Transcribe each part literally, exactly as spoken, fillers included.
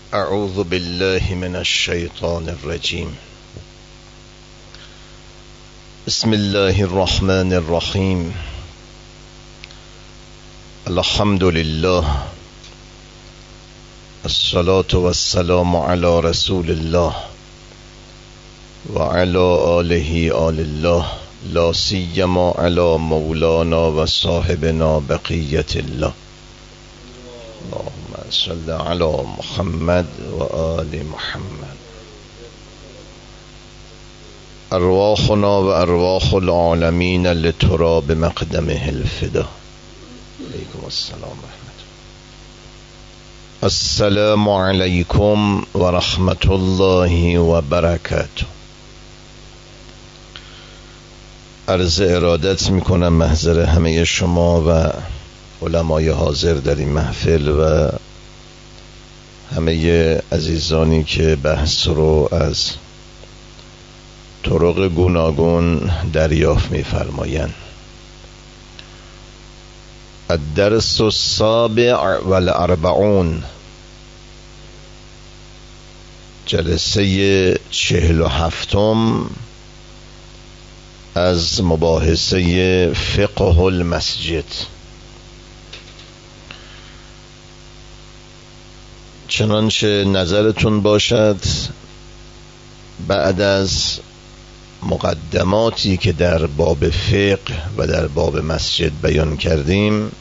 اعوذ بالله من الشیطان الرجیم. بسم الله الرحمن الرحیم. الحمد لله، الصلاة والسلام على رسول الله وعلى آله آل الله، لا سیما علی مولانا و صاحبنا بقیت الله. اللهم صل علی محمد و آل محمد. ارواحنا و ارواح العالمین لتراب مقدمه الفدا. علیکم السلام ورحمت الله. السلام علیکم و رحمت الله و برکاته. عرض ارادت میکنم محضر همه شما و علمای حاضر در این محفل و همه عزیزانی که بحث رو از طرق گوناگون دریافت می‌فرمایند. الدرس السابع والاربعون، جلسه چهل و هفتم از مباحثه فقه المسجد. چنانچه نظرتون باشد بعد از مقدماتی که در باب فقه و در باب مسجد بیان کردیم،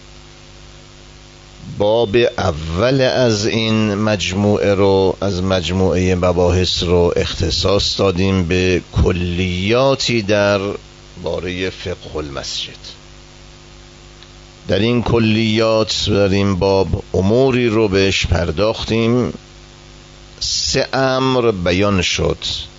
باب اول از این مجموعه رو از مجموعه مباحث رو اختصاص دادیم به کلیاتی در باره فقه المسجد. در این کلیات در این باب اموری رو بهش پرداختیم. سه امر بیان شد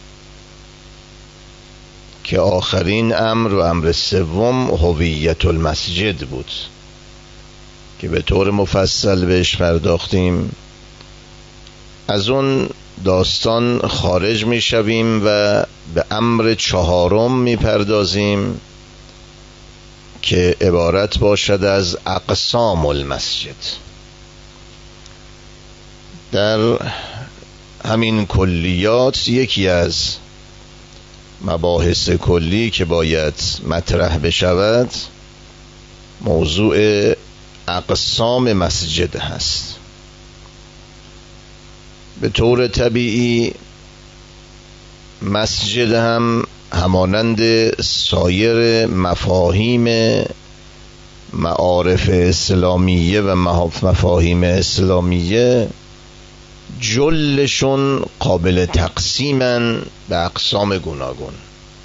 که آخرین امر و امر سوم هویت المسجد بود که به طور مفصل بهش پرداختیم. از اون داستان خارج می شویم و به امر چهارم می پردازیم که عبارت باشد از اقسام المسجد. در همین کلیات یکی از مباحث کلی که باید مطرح بشود موضوع اقسام مسجد هست. به طور طبیعی مسجد هم همانند سایر مفاهیم معارف اسلامیه و مفاهیم اسلامیه جلشون قابل تقسیمن به اقسام گوناگون.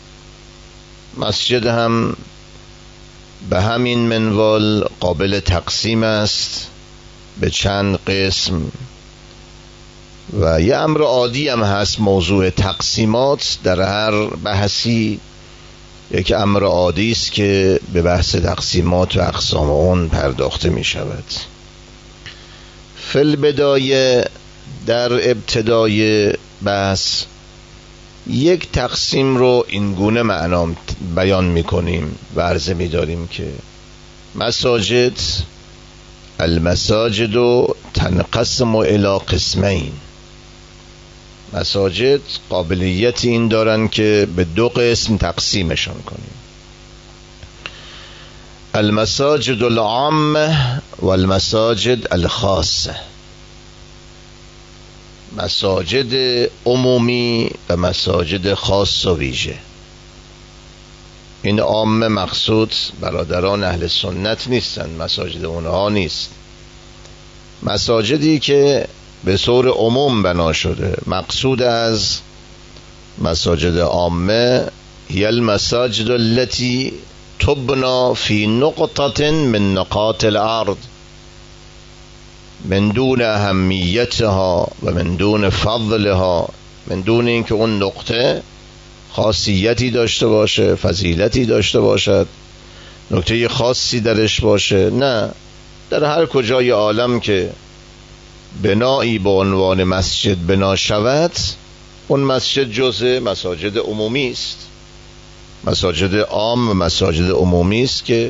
مسجد هم به همین منوال قابل تقسیم است به چند قسم و یه امر عادی هم هست موضوع تقسیمات. در هر بحثی یک امر عادی است که به بحث تقسیمات و اقسام اون پرداخته می شود. فی البدایه در ابتدای بحث یک تقسیم رو اینگونه معنا بیان می کنیم و عرضه می داریم که مساجد المساجد تنقسم الی قسمین. مساجد قابلیت این دارن که به دو قسم تقسیمشان کنیم: المساجد العامه و المساجد الخاصه. مساجد عمومی و مساجد خاص و ویژه. این عامه مقصود برادران اهل سنت نیستند، مساجد اونها نیست. مساجدی که به طور عموم بنا شده. مقصود از مساجد عامه هی المساجد التي تبنى في نقطة من نقاط الارض من دون اهمیتها و من دون فضلها، من دون اینکه اون نقطه خاصیتی داشته باشه، فضیلتی داشته باشد، نکته خاصی درش باشه. نه، در هر کجای عالم که بنایی به عنوان مسجد بنا شود، اون مسجد جزء مساجد عمومی است. مساجد عام و مساجد عمومی است که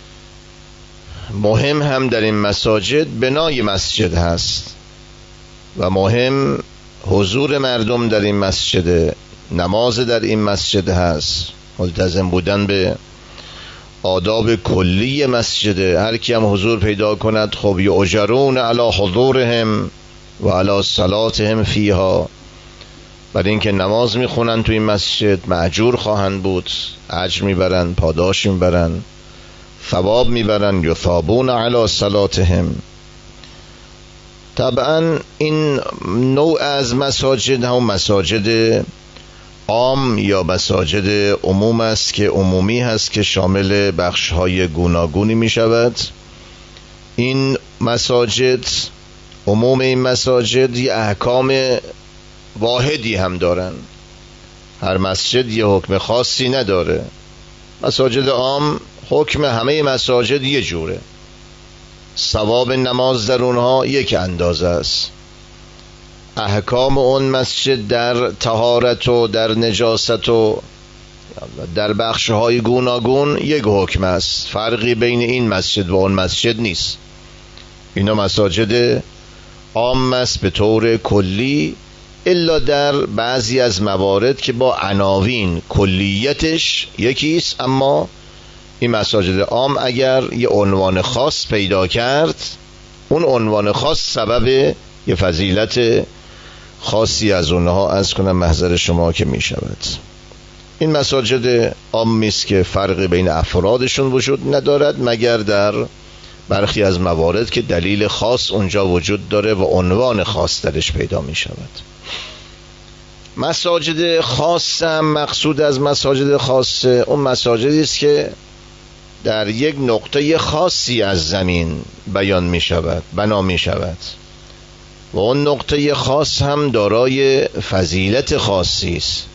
مهم هم در این مساجد بنای مسجد هست. و مهم حضور مردم در این مسجد، نماز در این مسجد هست، ملتزم بودن به آداب کلی مسجد. هر کی هم حضور پیدا کند خب یؤجرون علی حضورهم و علی صلاتهم فیها، برای اینکه نماز میخونن تو این مسجد مأجور خواهند بود، اجر میبرن، پاداش میبرن، ثواب میبرن، یثابون علی صلاتهم. طبعا این نوع از مساجد هم مساجد عام یا مساجد عموم است که عمومی هست که شامل بخش‌های گوناگونی می شود. این مساجد، عموم این مساجد یه احکام واحدی هم دارن، هر مسجد یه حکم خاصی نداره. مساجد عام حکم همه مساجد یه جوره، ثواب نماز در اونها یک اندازه است، احکام اون مسجد در طهارت و در نجاست و در بخش‌های گوناگون یک حکم است، فرقی بین این مسجد و اون مسجد نیست. اینا مساجد عام است به طور کلی، الا در بعضی از موارد که با عناوین کلیتش یکیست، اما این مساجد عام اگر یه عنوان خاص پیدا کرد، اون عنوان خاص سبب یه فضیلت خاصی از اونها از کنم محضر شما که می شود. این مساجد عامی است که فرق بین افرادشون وجود ندارد مگر در برخی از موارد که دلیل خاص اونجا وجود داره و عنوان خاص درش پیدا می شود. مساجد خاص هم مقصود از مساجد خاص اون مساجدی است که در یک نقطه خاصی از زمین بیان می شود، بنا می شود و اون نقطه خاص هم دارای فضیلت خاصی است،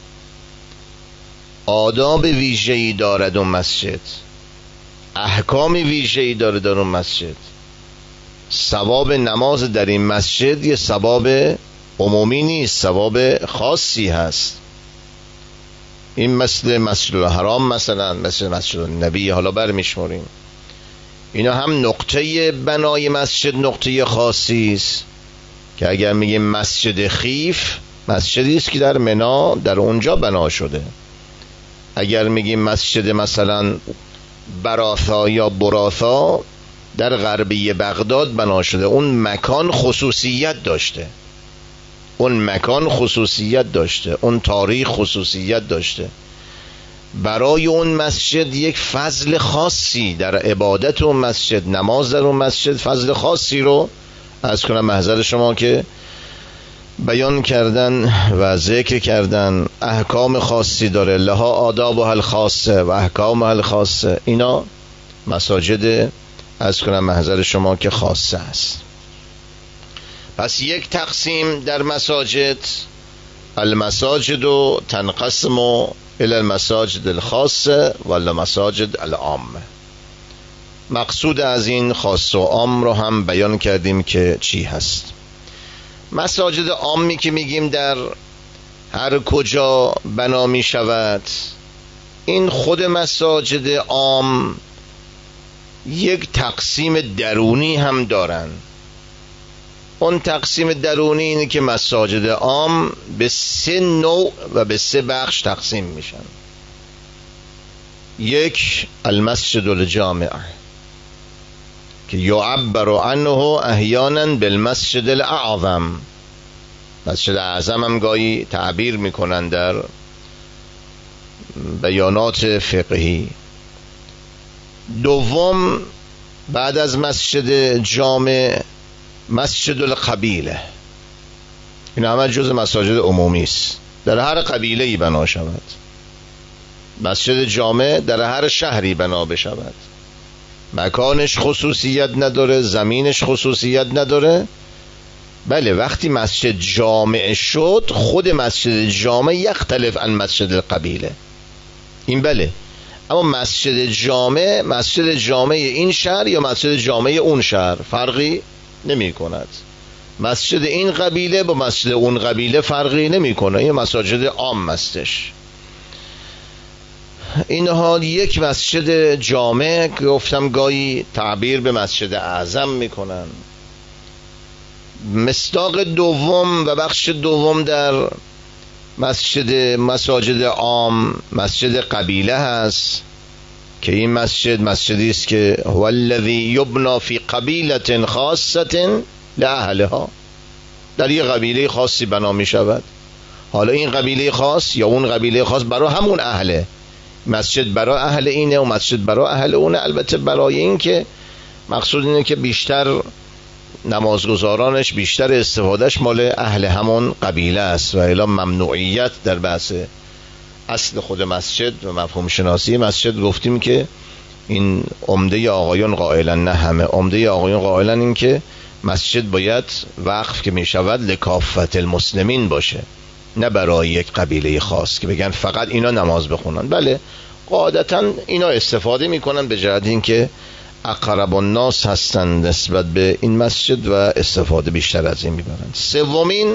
آداب ویژه‌ای دارد اون مسجد، احکام ویژه‌ای دارد در اون مسجد. ثواب نماز در این مسجد یه ثواب عمومی نیست، ثواب خاصی هست. این مثل مسجد الحرام مثلا، مثل مسجد النبی حالا برمیشماریم، اینا هم نقطه بنای مسجد نقطه خاصی است که اگر میگیم مسجد خیف، مسجدی است که در منا در اونجا بنا شده. اگر میگیم مسجد مثلا براثا یا براثا در غربی بغداد بنا شده، اون مکان خصوصیت داشته، اون مکان خصوصیت داشته، اون تاریخ خصوصیت داشته. برای اون مسجد یک فضل خاصی در عبادت اون مسجد، نماز در اون مسجد فضل خاصی رو از کنم محضر شما که بیان کردن و ذکر کردن. احکام خاصی داره، لها آداب و الخاصه و احکام الخاصه. اینا مساجد از کنم محضر شما که خاصه است. پس یک تقسیم در مساجد، المساجد و تنقسم الى المساجد الخاصه و المساجد العامه. مقصود از این خاص و عام رو هم بیان کردیم که چی هست. مساجد عامی که میگیم در هر کجا بنا می شود، این خود مساجد عام یک تقسیم درونی هم دارن. اون تقسیم درونی اینه که مساجد عام به سه نوع و به سه بخش تقسیم میشن. یک، المسجد الجامع که یعبر عنه احیانا بالمسجد الاعظم، مسجد اعظم هم گاهی تعبیر میکنن در بیانات فقهی. دوم، بعد از مسجد جامع، مسجد القبیله. این همه جز مساجد عمومی است، در هر قبیله‌ای بنا شود. مسجد جامع در هر شهری بنا بشود، مکانش خصوصیت نداره، زمینش خصوصیت نداره. بله، وقتی مسجد جامع شد، خود مسجد جامع یختلف عن مسجد القبیله، این بله. اما مسجد جامع، مسجد جامع این شهر یا مسجد جامع اون شهر فرقی نمی کند. مسجد این قبیله با مسجد اون قبیله فرقی نمی کنه. این مساجد عام هستش. اینها یک مسجد جامع که گفتم گاهی تعبیر به مسجد اعظم میکنن. مصداق دوم و بخش دوم در مسجد مساجد عام مسجد قبیله هست که این مسجد مسجدی است که هو الذی یبنا فی قبیله خاصه لاهلها، در یک قبیله خاصی بنا می شود. حالا این قبیله خاص یا اون قبیله خاص برای همون اهله، مسجد برای اهل اینه و مسجد برای اهل اونه. البته برای این که مقصود اینه که بیشتر نمازگزارانش بیشتر استفادهش مال اهل همون قبیله است و الا ممنوعیت در بحث اصل خود مسجد و مفهوم شناسی مسجد گفتیم که این عمده آقایون قائلا، نه همه، عمده آقایون قائلا این که مسجد باید وقف که می شود لکافت المسلمین باشه، نه برای یک قبیله خاص که بگن فقط اینا نماز بخونن. بله قاعدتا اینا استفاده میکنن به جهت این که اقرب الناس هستند نسبت به این مسجد و استفاده بیشتر از این میبرند. سومین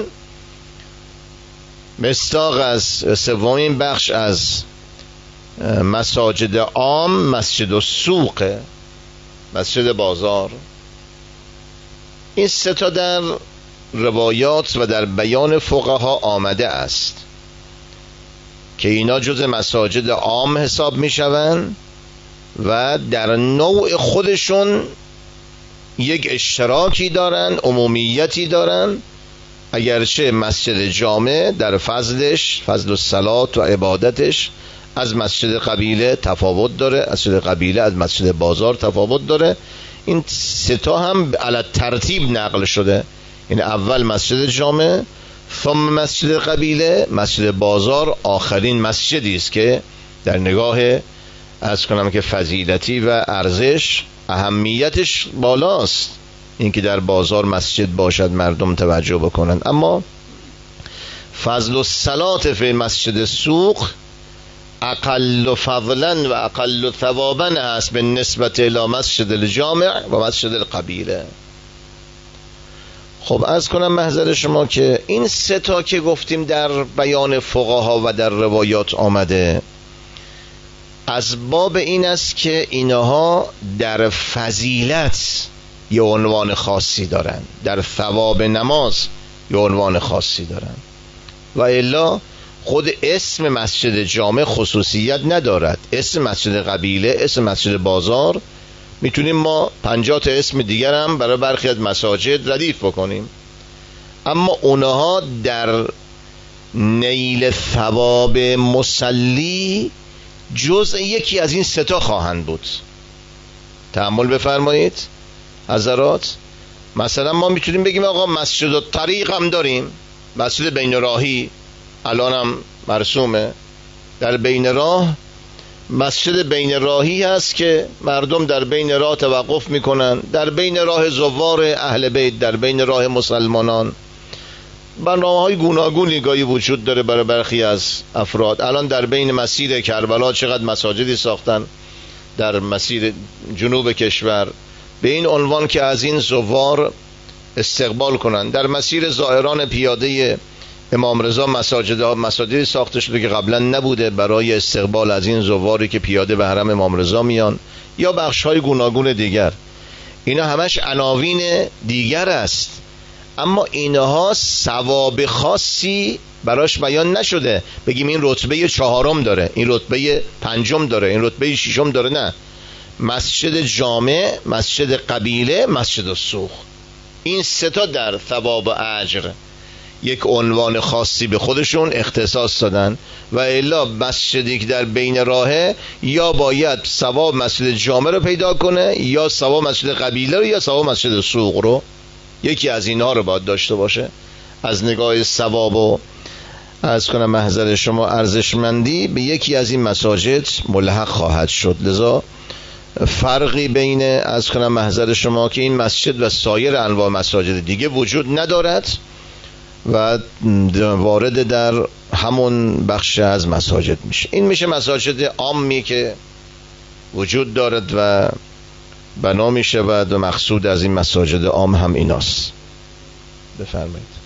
مصداق از سومین بخش از مساجد عام مسجد السوق، مسجد بازار. این سه تا در روایات و در بیان فقها آمده است که اینا جز مساجد عام حساب می شوند و در نوع خودشون یک اشتراکی دارن، عمومیتی دارن، اگرچه مسجد جامع در فضلش، فضل الصلات و عبادتش از مسجد قبیله تفاوت داره، مسجد قبیله از مسجد بازار تفاوت داره. این سه تا هم علی ترتیب نقل شده، این اول مسجد جامع، ثم مسجد قبیله، مسجد بازار آخرین مسجدی است که در نگاه از کنم که فضیلتی و ارزش اهمیتش بالاست، اینکه در بازار مسجد باشد مردم توجه بکنند. اما فضل الصلات فی مسجد سوق اقل فضلا و اقل ثوابا است به نسبت الی مسجد الجامع و مسجد القبیله. خب از کنم محضر شما که این سه تا که گفتیم در بیان فقها و در روایات آمده از باب این است که اینها در فضیلت یه عنوان خاصی دارن، در ثواب نماز یه عنوان خاصی دارن و الا خود اسم مسجد جامع خصوصیت ندارد. اسم مسجد قبیله، اسم مسجد بازار میتونیم ما پنجاه تا اسم دیگر هم برای برخی از مساجد ردیف بکنیم، اما اونها در نیل ثواب مصلی جزء یکی از این سه تا خواهند بود. تأمل بفرمایید حضرات. مثلا ما میتونیم بگیم آقا مسجد الطریق هم داریم، مسجد بین راهی الان هم مرسومه، در بین راه مسجد بین راهی هست که مردم در بین راه توقف میکنن، در بین راه زوار اهل بیت، در بین راه مسلمانان. برنامه‌های گوناگونی گاهی وجود داره برای برخی از افراد. الان در بین مسیر کربلا چقدر مساجدی ساختن در مسیر جنوب کشور به این عنوان که از این زوار استقبال کنن. در مسیر زائران پیاده امام رضا مساجد مساجدی ساخته شده که قبلا نبوده برای استقبال از این زواری که پیاده به حرم امام رضا میان، یا بخش‌های گوناگون دیگر. اینا همش عناوین دیگر است، اما اینها ثواب خاصی براش بیان نشده بگیم این رتبه چهارم داره، این رتبه پنجم داره، این رتبه ششم داره. نه، مسجد جامع، مسجد قبیله، مسجد السوق، این سه تا در ثواب و اجر یک عنوان خاصی به خودشون اختصاص دادن و الا مسجدی که در بین راهه یا باید ثواب مسجد جامع رو پیدا کنه یا ثواب مسجد قبیله رو یا ثواب مسجد سوق رو، یکی از اینها رو باید داشته باشه. از نگاه ثواب و از کنم محضر شما ارزشمندی به یکی از این مساجد ملحق خواهد شد. لذا فرقی بین از کنم محضر شما که این مسجد و سایر انواع مساجد دیگه وجود ندارد و وارد در همون بخش از مساجد میشه. این میشه مساجد عامی که وجود دارد و بنا میشود و مقصود از این مساجد عام هم ایناست. بفرمایید.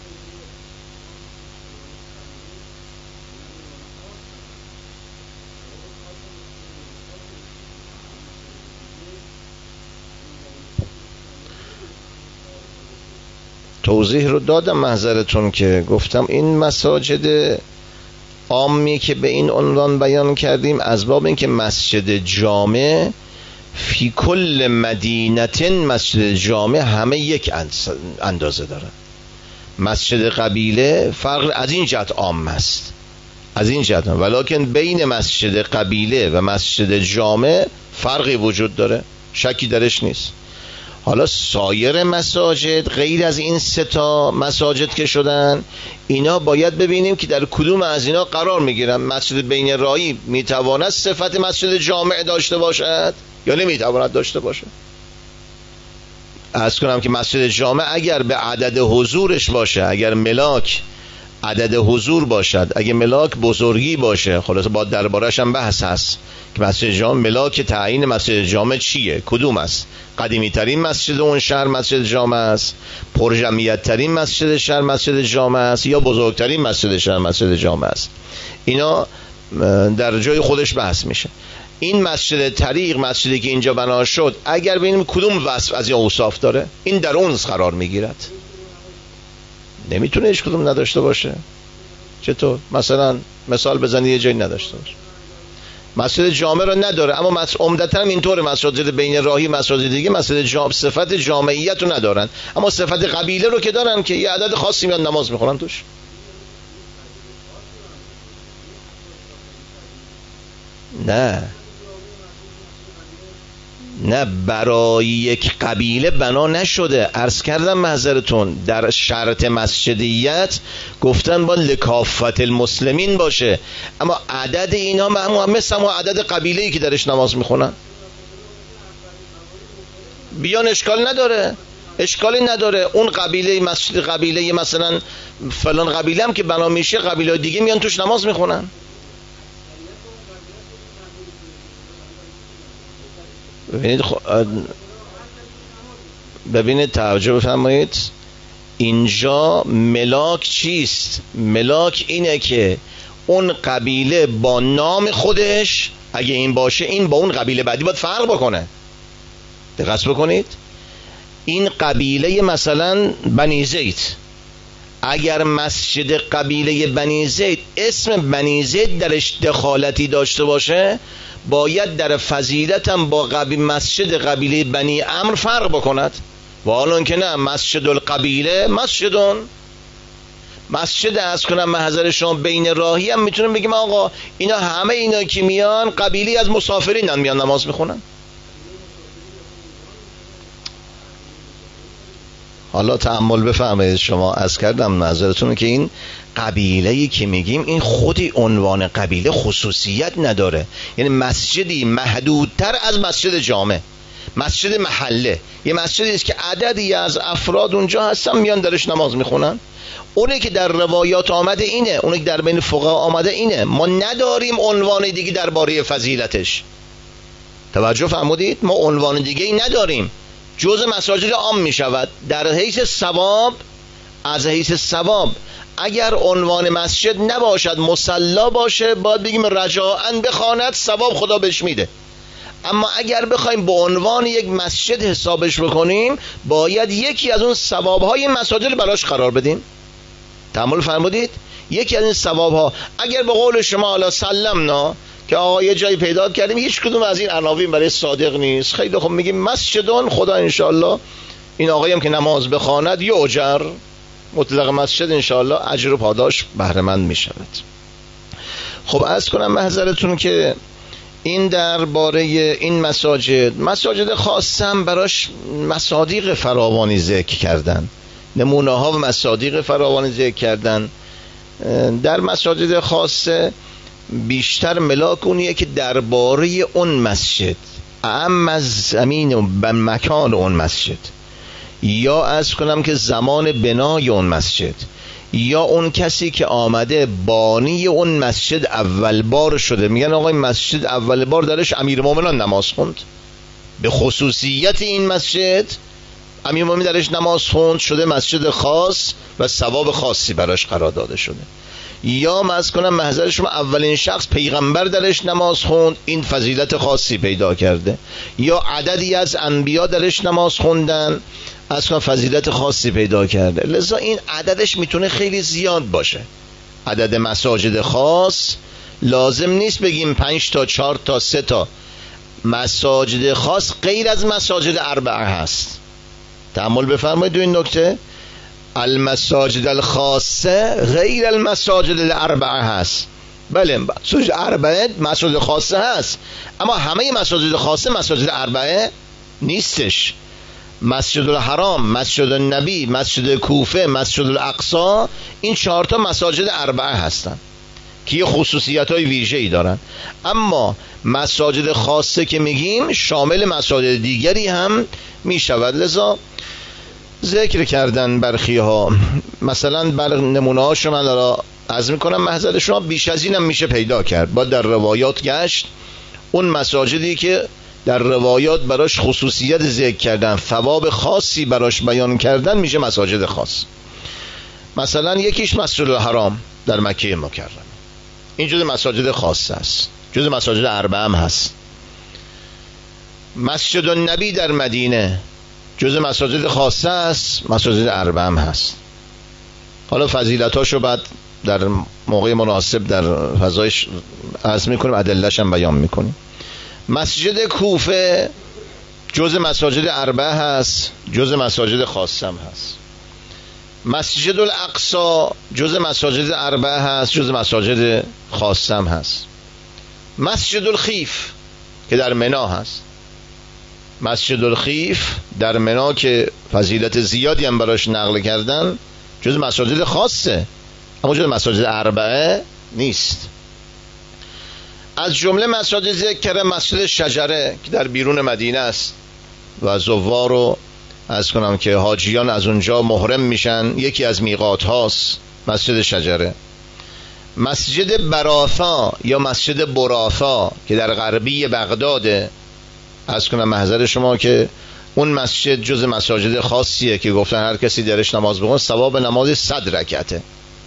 توضیح رو دادم محضرتون که گفتم این مساجد عامی که به این عنوان بیان کردیم از باب این که مسجد جامع فی کل مدینه، مسجد جامع همه یک اندازه دارن. مسجد قبیله فرق از این جهت عام است، از این جهت، ولکن بین مسجد قبیله و مسجد جامع فرقی وجود داره، شکی درش نیست. حالا سایر مساجد غیر از این سه تا مساجد که شدن، اینا باید ببینیم که در کدوم از اینا قرار میگیرن. مسجد بین راهی میتواند صفت مسجد جامع داشته باشد یا نمیتواند داشته باشه؟ عرض کنم که مسجد جامع اگر به عدد حضورش باشه، اگر ملاک عدد حضور باشد، اگه ملاک بزرگی باشه، خلاص با دربارش هم بحث هست که مسجد جامع ملاک تعیین مسجد جامع چیه، کدوم است؟ قدیمی ترین مسجد اون شهر مسجد جامع است، پر جمعیت ترین مسجد شهر مسجد جامع است، یا بزرگترین مسجد شهر مسجد جامع است؟ اینا در جای خودش بحث میشه. این مسجد طریق، مسجدی که اینجا بنا شد، اگر ببینیم کدوم وصف از این اوصاف داره، این در اون قرار میگیرد. نمیتونه هیچ کدوم نداشته باشه. چطور؟ مثلا مثال بزنید یه جایی نداشته باشه. مسجد جامع رو نداره، اما عمدتاً اینطور مساجد بین راهی، مساجد دیگه مسجد جامع صفت جامعیت رو ندارن، اما صفت قبیله رو که دارن که یه عدد خاصی میان نماز میخونن توش. نه نه برای یک قبیله بنا نشده. عرض کردم محضرتون در شرط مسجدیت گفتن با لکافت المسلمین باشه، اما عدد اینا مثل همون عدد قبیله‌ای که درش نماز میخونن بیان اشکال نداره، اشکالی نداره. اون قبیله مسجد قبیله مثلا فلان قبیله هم که بنا میشه، قبیله دیگه میان توش نماز میخونن. ببینید خ... ببینید توجه بفرمایید، اینجا ملاک چیست؟ ملاک اینه که اون قبیله با نام خودش اگه این باشه، این با اون قبیله بعدی باید فرق بکنه. دقت بکنید، این قبیله مثلا بنی زید، اگر مسجد قبیله بنی زید اسم بنی زید درش دخالتی داشته باشه، باید در فضیلتم با قبیل مسجد قبیله بنی عمرو فرق بکند. و حالا که نه، مسجد القبیله مسجدون مسجد از کنم محضر شما بین راهی هم میتونم بگیم آقا اینا همه اینا که میان قبیلی از مسافرین هم میان نماز میخونن. حالا تأمل بفرمایید. شما از کردم نظرتون که این قبیله‌ای که میگیم این خودی عنوان قبیله خصوصیت نداره، یعنی مسجدی محدودتر از مسجد جامع، مسجد محله، یه مسجدی است که عددی از افراد اونجا هستن میان درش نماز میخونن. اونی که در روایات آمده اینه، اونی که در بین فقها آمده اینه. ما نداریم عنوان دیگه درباره فضیلتش. توجه فرمودید؟ ما عنوان دیگه ای نداریم، جزء مساجد عام می شود. در حیث ثواب، از حیث ثواب اگر عنوان مسجد نباشد، مصلا باشه، باید بگیم رجاءً بخواند، ثواب خدا بهش میده. اما اگر بخوایم به عنوان یک مسجد حسابش بکنیم، باید یکی از اون ثوابهای مساجد براش قرار بدیم. تأمل فرمودید؟ یکی از این ثوابها، اگر به قول شما حالا سلمنا که آقا یه جایی پیدا کردیم هیچ کدوم از این عناوین برای صادق نیست، خیلی خوب میگیم مسجدون، خدا انشالله این آقایی هم که نماز بخواند یه اجر مطلق مسجد انشالله اجر و پاداش بهره مند میشود. خب عرض کنم محضرتون که این درباره این مساجد، مساجد خاصم براش مصادیق فراوانی ذکر کردن، نمونه ها و مصادیق فراوانی ذکر کردن. در مساجد خاصه بیشتر ملاک اونیه که درباره اون مسجد، اعم از زمین و مکان اون مسجد، یا از کنم که زمان بنای اون مسجد، یا اون کسی که آمده بانی اون مسجد اول بار شده، میگن آقا این مسجد اول بار درش امیرالمومنین نماز خوند، به خصوصیت این مسجد امیرالمومنین درش نماز خوند، شده مسجد خاص و ثواب خاصی براش قرار داده شده. یا مز کنم محضر شما اولین شخص پیغمبر درش نماز خوند، این فضیلت خاصی پیدا کرده. یا عددی از انبیا درش نماز خوندن، از کنم فضیلت خاصی پیدا کرده. لذا این عددش میتونه خیلی زیاد باشه. عدد مساجد خاص لازم نیست بگیم پنج تا، چهار تا، سه تا. مساجد خاص غیر از مساجد اربعه هست. تأمل بفرمایید دو این نکته. المساجد الخاصه غیر المساجد الاربعه هست. بله مساجد اربعه مساجد خاصه هست، اما همه مساجد خاصه مساجد اربعه نیستش. مسجد الحرام، مسجد النبی، مسجد کوفه، مسجد الاقصی، این چهار تا مساجد اربعه هستن که یه خصوصیت های ویژه‌ای دارن. اما مساجد خاصه که میگیم شامل مساجد دیگری هم میشود. لذا ذکر کردن برخی ها، مثلا بر نمونه هاشو من دارم عرض میکنم محضر شما، بیش از اینم میشه پیدا کرد. با در روایات گشت اون مساجدی که در روایات براش خصوصیت ذکر کردن، ثواب خاصی براش بیان کردن، میشه مساجد خاص. مثلا یکیش مسجد الحرام در مکه مکرمه، این جز مساجد خاص است، جز مساجد اربعه هم هست. مسجد النبی در مدینه جز مساجد خاصه است، مساجد اربعه هم هست. حالا فضیلتاشو بعد در موقع مناسب در فضایش عرض میکنیم، ادله‌اش هم بیان میکنیم. مسجد کوفه جز مساجد اربعه هست، جز مساجد خاصه هم هست. مسجد الاقصی جز مساجد اربعه هست، جز مساجد خاصه هم هست. مسجد الخیف که در منی هست، مسجد الخیف در منی که فضیلت زیادی هم براش نقل کردن، جز مساجد خاصه، اما جز مساجد اربعه نیست. از جمله مساجد ذکر کردن مسجد شجره که در بیرون مدینه است و زوار رو از کنم که حاجیان از اونجا محرم میشن، یکی از میقات هاست مسجد شجره. مسجد براثا یا مسجد براثا که در غربی بغداده، از کنم محضر شما که اون مسجد جز مساجد خاصیه که گفتن هر کسی درش نماز بخونه ثواب نماز صد رکعته.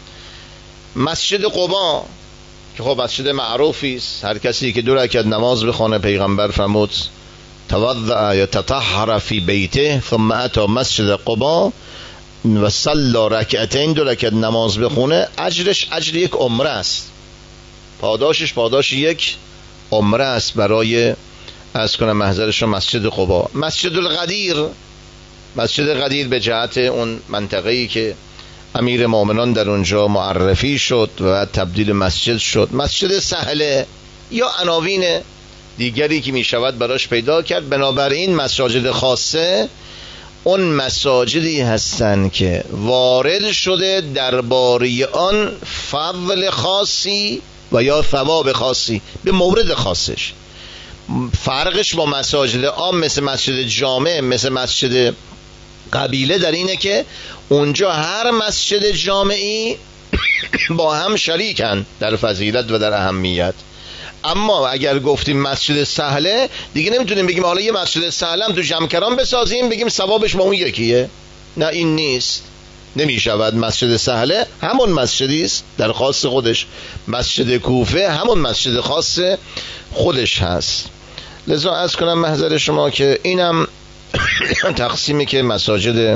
مسجد قبا که خب مسجد معروفی است، هر کسی که دو رکعت نماز بخونه پیغمبر فرمود توضأ یتطهر فی بیته ثم اتى مسجد قبا و صلی رکعتین، دو رکعت نماز بخونه اجرش اجر یک عمره است، پاداشش پاداش یک عمره است برای از کنم محضرش مسجد قبا. مسجد الغدیر، مسجد غدیر به جهت اون منطقه‌ای که امیر مومنان در اونجا معرفی شد و تبدیل مسجد شد. مسجد سهله یا عناوین دیگری که می شود براش پیدا کرد. بنابراین مساجد خاصه اون مساجدی هستند که وارد شده درباره آن فضل خاصی و یا ثواب خاصی به مورد خاصش. فرقش با مساجد عام مثل مسجد جامع، مثل مسجد قبیله در اینه که اونجا هر مسجد جامعی با هم شریکن در فضیلت و در اهمیت. اما اگر گفتیم مسجد سهله دیگه نمیتونیم بگیم حالا یه مسجد سهله هم تو جمکران بسازیم بگیم ثوابش با اون یکیه. نه، این نیست، نمیشود. مسجد سهله همون مسجدی است در خاص خودش، مسجد کوفه همون مسجد خاص خودش هست. لذا عرض کنم محضر شما که اینم تقسیمی که مساجد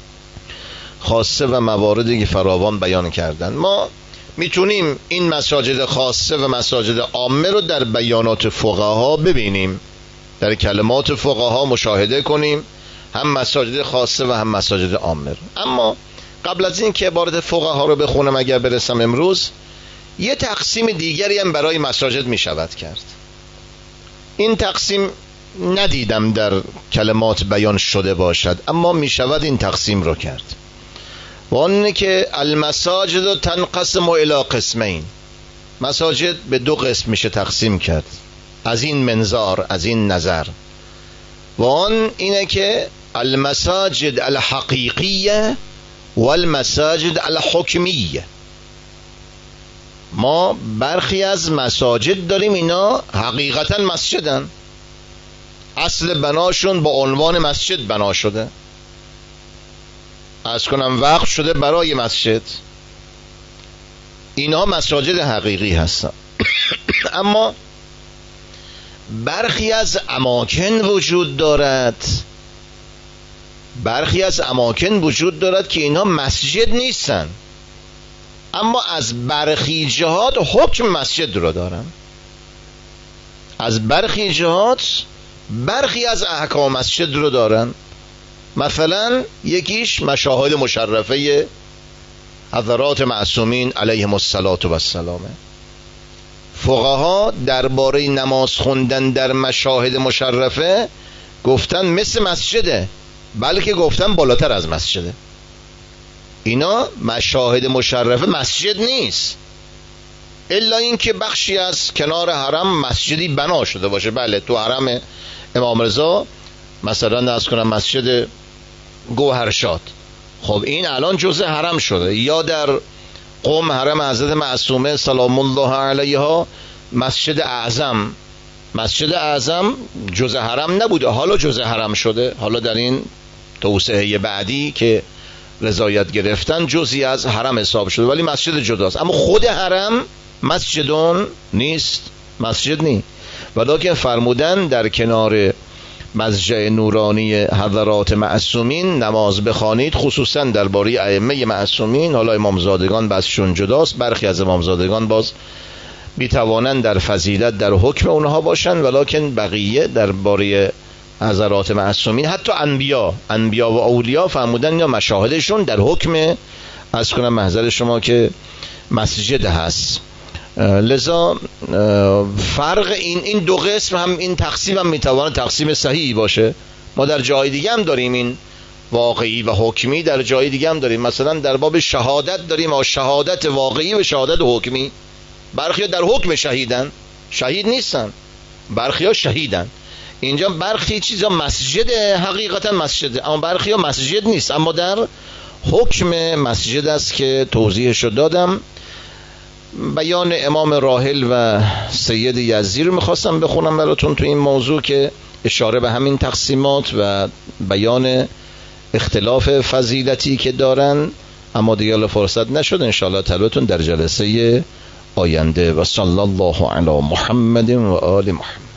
خاصه و مواردی که فراوان بیان کردن. ما میتونیم این مساجد خاصه و مساجد عامه رو در بیانات فقها ببینیم، در کلمات فقها مشاهده کنیم، هم مساجد خاصه و هم مساجد عامه رو. اما قبل از این که عبارت فقها رو بخونم اگر برسم امروز، یه تقسیم دیگری هم برای مساجد میشود کرد. این تقسیم ندیدم در کلمات بیان شده باشد، اما میشود این تقسیم رو کرد. و اونه که المساجد تنقسم الی قسمین، مساجد به دو قسم میشه تقسیم کرد از این منظار، از این نظر. و آن اینه که المساجد الحقیقیه و المساجد الحکمیه. ما برخی از مساجد داریم اینا حقیقتا مسجدن، اصل بناشون با عنوان مسجد بنا شده، از کنم وقف شده برای مسجد، اینا مساجد حقیقی هستن. اما برخی از اماکن وجود دارد برخی از اماکن وجود دارد که اینها مسجد نیستن، اما از برخی جهات حکم مسجد رو دارن. از برخی جهات برخی از احکام مسجد رو دارن. مثلا یکیش مشاهد مشرفه حضرات معصومین علیهم الصلاة و السلام. فقها درباره نماز خوندن در مشاهد مشرفه گفتن مثل مسجده، بلکه گفتن بالاتر از مسجده. اینا مشاهد مشرفه مسجد نیست، الا اینکه بخشی از کنار حرم مسجدی بنا شده باشه. بله، تو حرم امام رضا مثلا از کنم مسجد گوهرشاد، خب این الان جزء حرم شده. یا در قم حرم حضرت معصومه سلام الله علیها مسجد اعظم، مسجد اعظم جزء حرم نبوده، حالا جزء حرم شده. حالا در این توسعه بعدی که رضایت گرفتن جزئی از حرم حساب شده، ولی مسجد جداست. اما خود حرم مسجدون نیست، مسجد نیست. ولکن فرمودن در کنار مسجد نورانی حضرات معصومین نماز بخوانید، خصوصا درباره ائمه معصومین. حالا امامزادگان بسشون جداست، برخی از امامزادگان باز بیتوانند در فضیلت در حکم اونها باشن، ولکن بقیه درباره حضرات معصومین، حتی انبیا انبیا و اولیا فرمودن یا مشاهدشون در حکم از کنم محضر شما که مسجد هست. لذا فرق این این دو قسم هم، این تقسیم هم میتواند تقسیم صحیحی باشه. ما در جای دیگه هم داریم این واقعی و حکمی، در جای دیگه هم داریم. مثلا در باب شهادت داریم، او شهادت واقعی و شهادت حکمی. برخی در حکم شهیدن، شهید نیستن، برخی ها شهیدن. اینجا برخی چیزا مسجد، حقیقتا مسجد، اما برخی ها مسجد نیست، اما در حکم مسجد است که توضیحشو دادم. بیان امام راحل و سید یزدی رو میخواستم بخونم براتون تو این موضوع که اشاره به همین تقسیمات و بیان اختلاف فضیلتی که دارن، اما دیگه فرصت نشد. انشاءالله تعالیتون در جلسه آینده. و صلی الله علی محمد و آل محمد.